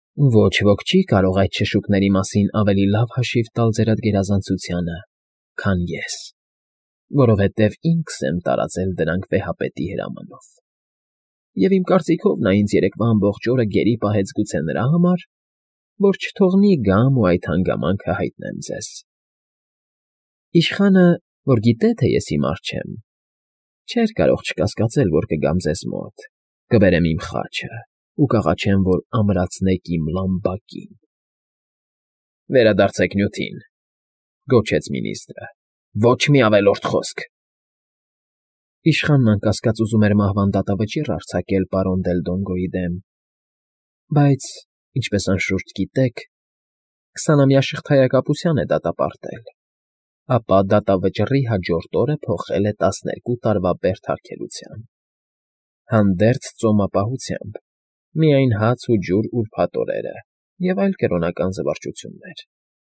Ոչ ոք չի կարող այդ շշուկների մասին ավելի լավ հաշիվ տալ ձեր այդ գերազանցությանը, քան ես, որովհետև ինքս եմ տարածել դրանք վեհապետի հրամանով։ Եվ իմ կարծիքով նա ինձ երեկվա ամբողջ օրը գերի պահեց գուցե նրա համար, որ չթողնի գամ ու այդ հանգամանքը հայտնեմ ձեզ։ Իշխանը, որ գիտե, թե ես հիմար չեմ, չէր կարող չկասկածել, որ կգամ ձեզ մոտ, կբերեմ իմ խաչը ու կաղաչեմ, որ ամրացնեք իմ լամբակին։ Վերադարձեք նյութին, գոչեց մինիստրը, ոչ մի ավելորդ խոսք։ Իշխանն անկասկած ուզում էր մահվան դատավճիռ արձակել պարոն Դելդոնգոյի դեմ, բայց, ինչպես անշուշտ գիտեք, 20-ամյա շղթայակապության է դատապարտել, ապա դատավճռի հաջորդ օրը փոխել է 12 տարվա բերդարգելության, հանդերձ ծոմապահությամբ, միայն հաց ու ջուր ուրբաթ օրերը և այլ կրոնական զվարճություններ։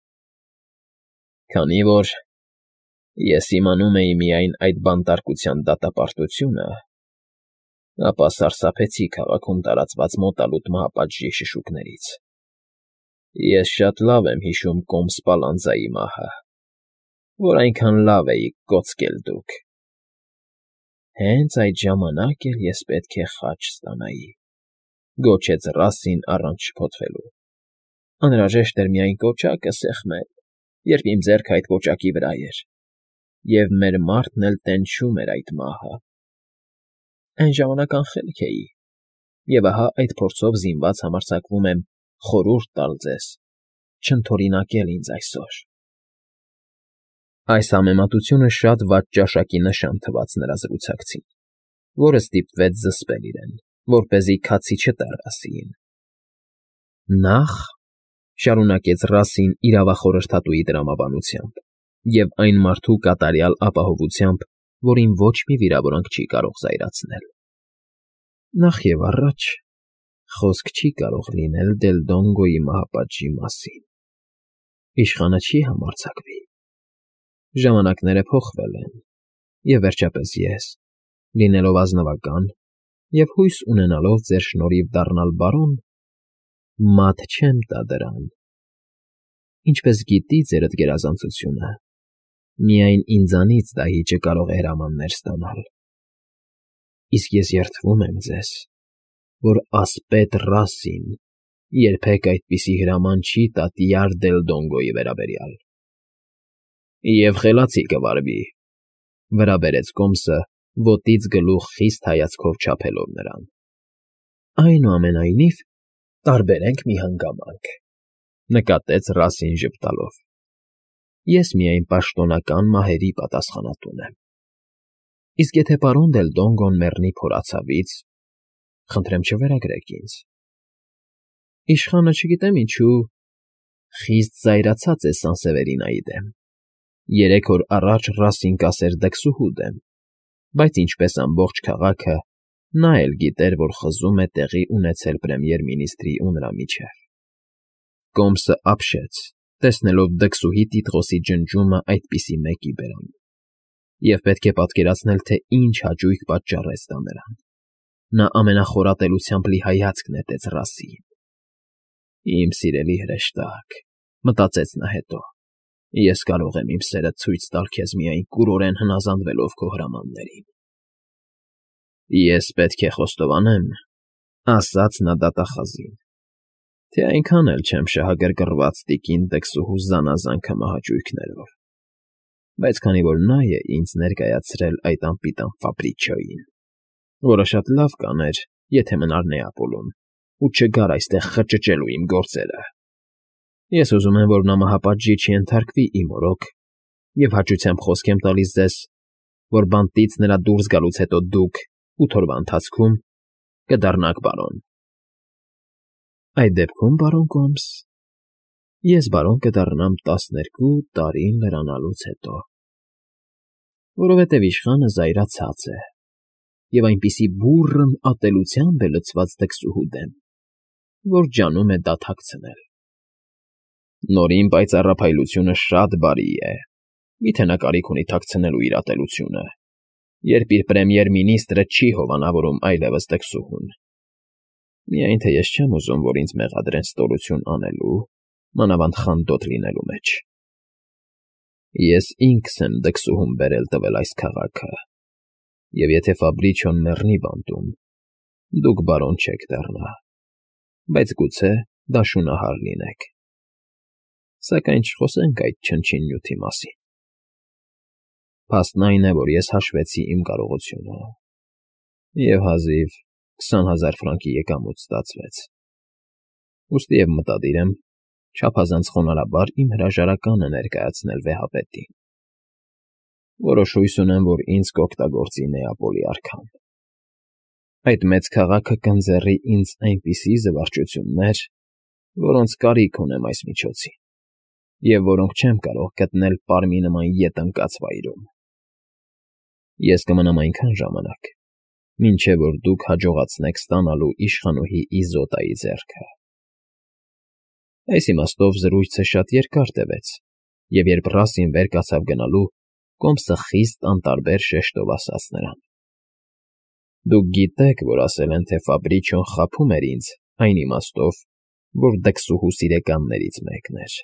Քանի որ ես իմանում էի միայն այդ բանտարկության դատապարտությունը, ապա սարսափեցի քաղաքում տարածված մոտալուտ մահապատժի շշուկներից։ Ես շատ լավ եմ հիշում Կոմս Պալանձայի մահը, որ այնքան լավ էիք կոծկել դուք։ Հենց այդ ժամանակ էլ ես պետք է խաչ ստանայի, գոչեց Ռասին առանց շփոթվելու։ Անհրաժեշտ էր միայն կոճակը սեղմել, երբ իմ ձեռքը այդ կոճակի վրա էր, և մեր մարդն էլ տենչում էր այդ մահը։ Այն ժամանակ անխելք էի, և ահա այդ փորձով զինված համարձակվում եմ խորհուրդ տալ ձեզ, չընդօրինակել ինձ այսօր։ Այս համեմատությունը շատ վատ ճաշակի նշան թվաց նրա զրուցակցին, որը ստիպվեց զսպել իրեն, որպեսզի քացի չտառասին։ Նախ, շարունակեց Ռասին իրավախորհրդատուի տրամաբանությամբ և այն մարդու կատարյալ ապահովությամբ, որին ոչ մի վիրավորանք չի կարող զայրացնել։ Նախ և առաջ, խոսք չի կարող լինել Դելդոնգոյի մահապատժի մասին։ Իշխանը չի համարձակվի։ Ժամանակները փոխվել են, և վերջապես ես, լինելով ազնվական և հույս ունենալով ձեր շնորհիվ դառնալ բարոն, մատ չեմ տա դրան։ Ինչպես գիտի ձերդ գերազանցությունը, միայն ինձանից դահիճը կարող է հրամաններ ստանալ։ Իսկ ես երդվում եմ ձեզ, որ ասպետ Ռասին երբեք այդպիսի հրաման չի տա տյար Դելդոնգոյի վերաբերյալ։ Եվ խելացի կվարվի, վրա բերեց Կոմսը, ոտից գլուխ խիստ հայացքով չափելով նրան։ Այնուամենայնիվ, տարբերենք մի հանգամանք, նկատեց Ռասին ժպտալով։ Ես միայն պաշտոնական մահերի պատասխանատուն եմ։ Իսկ եթե պարոն Դելդոնգոն մեռնի փորացավից, խնդրեմ չվերագրեք ինձ։ Իշխանը չգիտեմ ինչու խիստ զայրացած է Սանսևերինայի դեմ։ 3 օր առաջ Ռասին կասեր դքսուհու դեմ, բայց ինչպես ամբողջ քաղաքը, նա էլ գիտեր, որ խզում է տեղի ունեցել պրեմիեր֊մինիստրի ու նրա միջև։ Կոմսը ապշեց, տեսնելով դքսուհի տիտղոսի ջնջումը այդպիսի մեկի բերանին, և պետք է պատկերացնել, թե ինչ հաճույք պատճառեց դա նրան։ Նա ամենախորատելությամբ լի հայացք նետեց Ռասիին։ Իմ սիրելի հրեշտակ, մտածեց նա հետո, ես կարող եմ իմ սերը ցույց տալ քեզ միայն կուրորեն հնազանդվելով քո հրամաններին։ Ես պետք է խոստովանեմ, ասաց նա դատախազին, թե այնքան էլ չեմ շահագրգռված տիկին դքսուհու զանազան մահաճույքներով, բայց քանի որ նա է ինձ ներկայացրել այդ անպիտան Ֆաբրիչիոյին, որը շատ լավ կաներ, եթե մնար Նեապոլում ու չգար այստեղ խճճելու իմ գործերը, ես ուզում եմ, որ նա մահապատժի չենթարկվի իմ օրոք և հաճությամբ խոսք եմ տալիս ձեզ, որ բանտից նրա դուրս գալուց հետո դուք 8 օրվա ընթացքում կդառնաք բարոն։ Այդ դեպքում, պարոն Կոմս, ես բարոն կդառնամ 12 տարին լրանալուց հետո, որովհետև իշխանը զայրացած է և այնպիսի բուռն ատելությամբ է լցված դքսուհու դեմ, որ ջանում է դաթաքցնել։ Նորին պայծառափայլությունը շատ բարի է, միթե նա կարիք ունի թաքցնելու իր ատելությունը, երբ իր պրեմիեր֊մինիստրը չի հովանավորում այլևս դքսուհուն։ Միայն թե ես չեմ ուզում, որ ինձ մեղադրեն ստորություն անելու, մանավանդ խանդոտ լինելու մեջ։ Ես ինքս եմ դքսուհուն բերել տվել այս քաղաքը, և եթե Ֆաբրիչոն մեռնի բանտում, դուք բարոն չեք դառնա, բայց գուցե դաշունահար լինեք, սակայն չխոսենք այդ չնչին նյութի մասին։ Փաստն այն է, որ ես հաշվեցի իմ կարողությունը, և հազիվ 20,000 ֆրանկի եկամուտ ստացվեց, ուստի և մտադիր եմ չափազանց խոնարհաբար իմ հրաժարականը ներկայացնել վեհապետին։ Որոշ հույս ունեմ, որ ինձ կօգտագործի Նեապոլի արքան։ Այդ մեծ քաղաքը կընձեռի ինձ այնպիսի զվարճություններ, որոնց կարիք ունեմ այս միջոցին, և որոնք չեմ կարող գտնել պարմի նման ետ ընկած վայրում։ Ես կմնամ այնքան ժամանակ, մինչև որ դուք հաջողացնեք ստանալու իշխանուհի Իզոտայի ձեռքը։ Այս իմաստով զրույցը շատ երկար տևեց, և երբ Ռասին վեր կացավ գնալու, Կոմսը խիստ անտարբեր շեշտով ասաց նրան. «Դուք գիտեք, որ ասել են, թե Ֆաբրիչոն խաբում էր ինձ այն իմաստով, որ դքսուհու սիրեկաններից մեկն էր։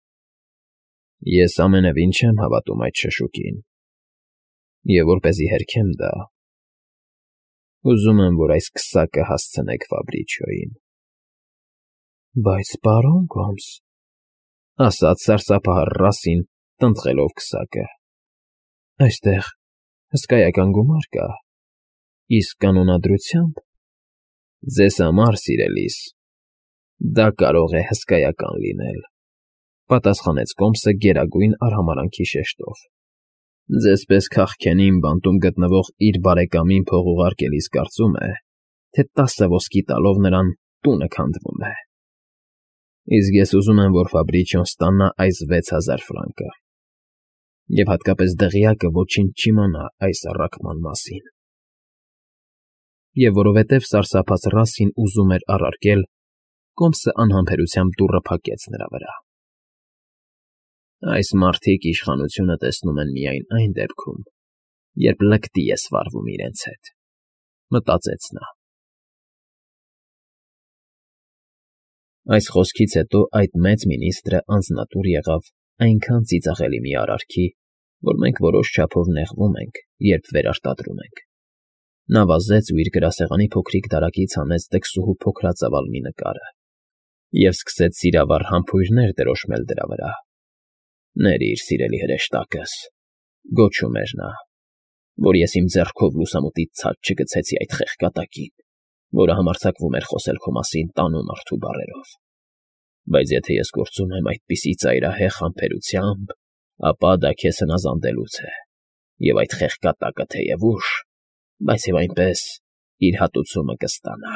Ես ամենևին չեմ հավատում այդ շշուկին, և որպեսզի հերքեմ դա, ուզում եմ, որ այս քսակը հասցնեք Ֆաբրիչոյին»։ «Բայց, պարոն Կոմս,֊ ասաց սարսափահար Ռասին, տնտղելով քսակը,֊ այստեղ հսկայական գումար կա, իսկ կանոնադրությամբ…» «Ձեզ համար, սիրելիս, դա կարող է հսկայական լինել,֊ պատասխանեց Կոմսը գերագույն արհամարհանքի շեշտով։ «Ձեզ պես քաղքենին բանտում գտնվող իր բարեկամին փող ուղարկելիս կարծում է, թե 10 ոսկի տալով նրան տունը քանդվում է։ Իսկ ես ուզում եմ, որ Ֆաբրիչոն ստանա այս 6,000 ֆրանկը, և հատկապես դղյակը ոչինչ չիմանա այս առաքման մասին»։ Եվ որովհետև սարսափած Ռասին ուզում էր առարկել, Կոմսը անհամբերությամբ դուռը փակեց նրա վրա։ «Այս մարդիկ իշխանությունը տեսնում են միայն այն դեպքում, երբ լկտի է սվառվում իրենց հետ,֊ մտածեց նա։ Այս խոսքից հետո այդ մեծ մինիստրը անձնատուր եղավ այնքան ծիծաղելի մի արարքի, որ մենք որոշ չափով նեղվում ենք, երբ վերարտադրում ենք։ Նա վազեց ու իր գրասեղանի փոքրիկ դարակից հանեց դքսուհու փոքրածավալ մի նկարը և սկսեց սիրավառ համբույրներ դրոշմել դրա վրա։ «Ներիր, սիրելի հրեշտակս,֊ գոչում էր նա,֊ որ ես իմ ձեռքով լուսամուտից ցած չգցեցի այդ խեղկատակին, որը համարձակվում էր խոսել քո մասին տանու մարդու բառերով։ Բայց եթե ես գործում եմ այդպիսի ծայրահեղ համբերությամբ, ապա դա քեզ հնազանդելուց է, և այդ խեղկատակը թեև ուշ, բայց և այնպես իր հատուցումը կստանա»։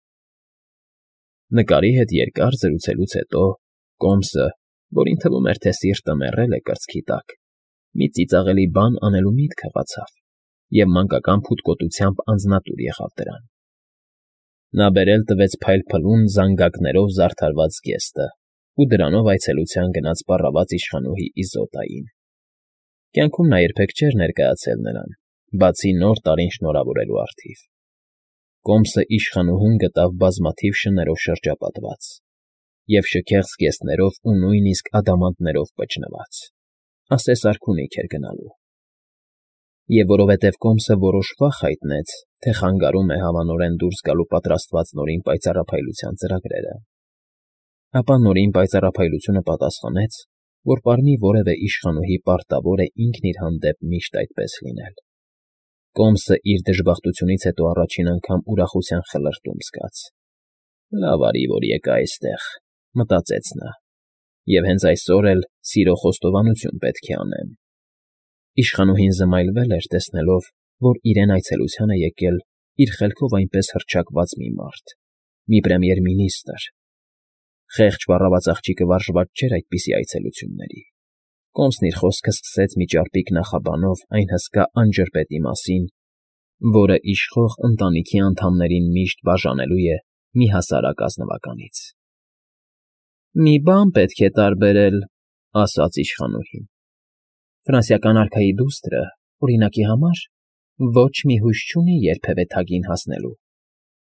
Նկարի հետ երկար զրուցելուց հետո Կոմսը, որին թվում էր, թե սիրտը մեռել է կրծքի տակ, մի ծիծաղելի բան անելու միտք հղացավ և մանկական փութկոտությամբ անձնատուր եղավ դրան։ Նա բերել տվեց փայլփլուն զանգակներով զարդարված զգեստը ու դրանով այցելության գնաց պառաված իշխանուհի Իզոտային։ Կյանքում նա երբեք չէր ներկայացել նրան, բացի Նոր տարին շնորհավորելու առթիվ։ Կոմսը իշխանուհուն գտավ բազմաթիվ շներով շրջապատված և շքեղ զգեստներով ու նույնիսկ ադամանդներով պճնված, ասես արքունիք էր գնալու։ Եվ որովհետև Կոմսը որոշ վախ հայտնեց, թե խանգարում է հավանորեն դուրս գալու պատրաստված նորին պայծառափայլության ծրագրերը, ապա նորին պայծառափայլությունը պատասխանեց, որ պարմի որևէ իշխանուհի պարտավոր է ինքն իր հանդեպ միշտ այդպես լինել։ Կոմսը իր դժբախտությունից հետո առաջին անգամ ուրախության խլրտում զգաց։ «Լավ արի, որ եկա այստեղ,֊ մտածեց նա,֊ և հենց այսօր էլ սիրո խոստովանություն պետք է անեմ»։ Իշխանուհին զմայլվել էր, տեսնելով, որ իրեն այցելության է եկել իր խելքով այնպես հռչակված մի մարդ, մի պրեմիեր֊մինիստրը։ Խեղճ վառավաց աղջիկը վարժված չէր այդպիսի այցելությունների։ Կոմսն իր խոսքը սկսեց մի ճարպիկ նախաբանով այն հսկա անջրպետի մասին, որը իշխող ընտանիքի անդամներին միշտ բաժանելու է մի հասարակ ազնվականից։ «Մի բան պետք է տարբերել,֊ ասաց իշխանուհին. ֆրանսիական արքայի դուստրը, օրինակի համար, ոչ մի հույս չունի երբևէ թագին հասնելու։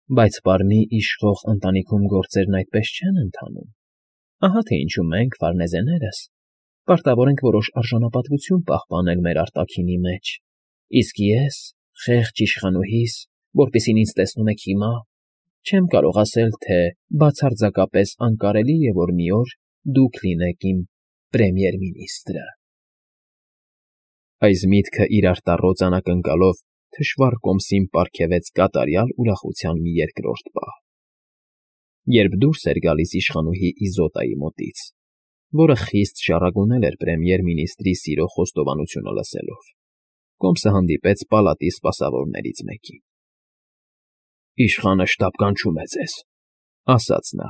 Բայց պարմի իշխող ընտանիքում գործերն այդպես չեն ընթանում։ Ահա թե ինչու մենք, ֆարնեզեներս, պարտավոր ենք որոշ արժանապատվություն պահպանել մեր արտաքինի մեջ, իսկ ես, խեղճ իշխանուհիս, որպեսզի ինձ տեսնում եք հիմա, չեմ կարող ասել, թե բացարձակապես անկարելի է, որ մի օր դուք լինեք իմ պրեմիեր֊մինիստրը։ Այս միտքը իրար տառոց անակնկալով թշվառ կոմսին պարգևեց կատարյալ ուրախության մի երկրորդ պահ, երբ դուրս էր գալիս իշխանուհի Իզոտայի մոտից, որը խիստ շառագունել էր պրեմիեր֊մինիստրի սիրո խոստովանությունը լսելով, կոմսը հանդիպեց պալատի սպասավորներից մեկին։ «Իշխանը շտապ կանչում է ձեզ», ֊ ասաց նա։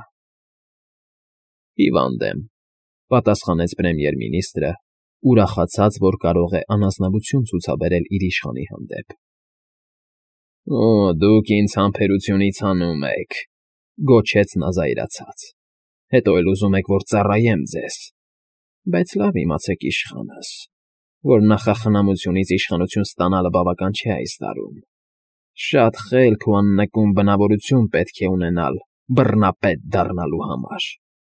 «Հիվանդ եմ», ֊ պատասխանեց պրեմիեր֊մինիստրը, ուրախացած, որ կարող է անազնվություն ցուցաբերել իր իշխանի հանդեպ։ «Օ, դուք ինձ համբերությունից հանում եք», ֊ գոչեց նա զայրացած։ «Հետո էլ ուզում եք, որ ծառայեմ ձեզ։ Բայց լավ իմացեք, իշխանս, որ նախախնամությունից իշխանություն ստանալը բավական չէ այս տարում։ Շատ խելք ու աննկուն բնավորություն պետք է ունենալ բռնապետ դառնալու համար»։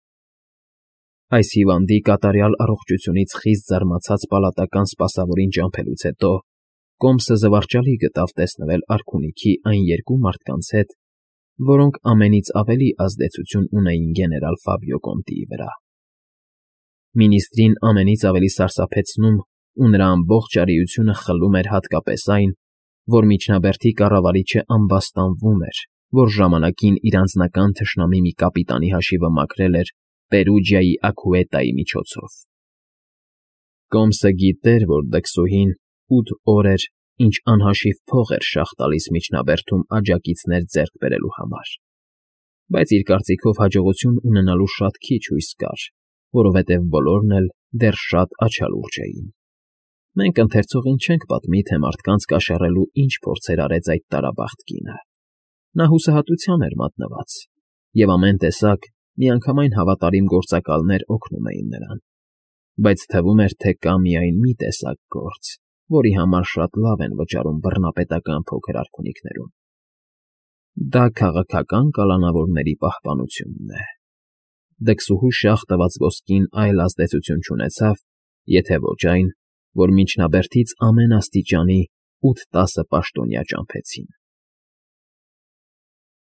Այս հիվանդի կատարյալ առողջությունից խիստ զարմացած պալատական սպասավորին ճամփելուց հետո կոմսը զվարճալի գտավ տեսնվել արքունիքի այն երկու մարդկանց հետ, որոնք ամենից ավելի ազդեցություն ունեին գեներալ Ֆաբիո Կոնտիի վրա։ Մինիստրին ամենից ավելի սարսափեցնում ու նրա ամբողջ արիությունը խլում էր հատկապես այն, որ միջնաբերդի կառավարիչը ամբաստանվում էր, որ ժամանակին իր անձնական թշնամի մի կապիտանի հաշիվը մաքրել էր Պերուջիայի Աքուետայի միջոցով։ Կոմսը գիտեր, որ դքսուհին 8 օր էր, ինչ անհաշիվ փող էր շաղ տալիս միջնաբերդում աջակիցներ ձեռք բերելու համար, բայց իր կարծիքով հաջողություն ունենալու շատ քիչ հույս կար, որովհետև բոլորն էլ դեռ շատ աչալուրջ էին։ Մենք ընթերցողին չենք պատմի, թե մարդկանց կաշառելու ինչ փորձեր արեց այդ տարաբախտ կինը։ Նա հուսահատության էր մատնված, և ամեն տեսակ միանգամայն հավատարիմ գործակալներ օգնում էին նրան, բայց թվում էր, թե կա միայն մի տեսակ գործ, որի համար շատ լավ են վճարում բռնապետական փոքր արքունիքներում։ Դա քաղաքական կալանավորների պահպանությունն է։ Դքսուհու շաղ տված ոսկին այլ ազդեցություն չունեցավ, եթե ոչ այն, որ միջնաբերդից ամեն աստիճանի 8-10 պաշտոնյա ճամփեցին։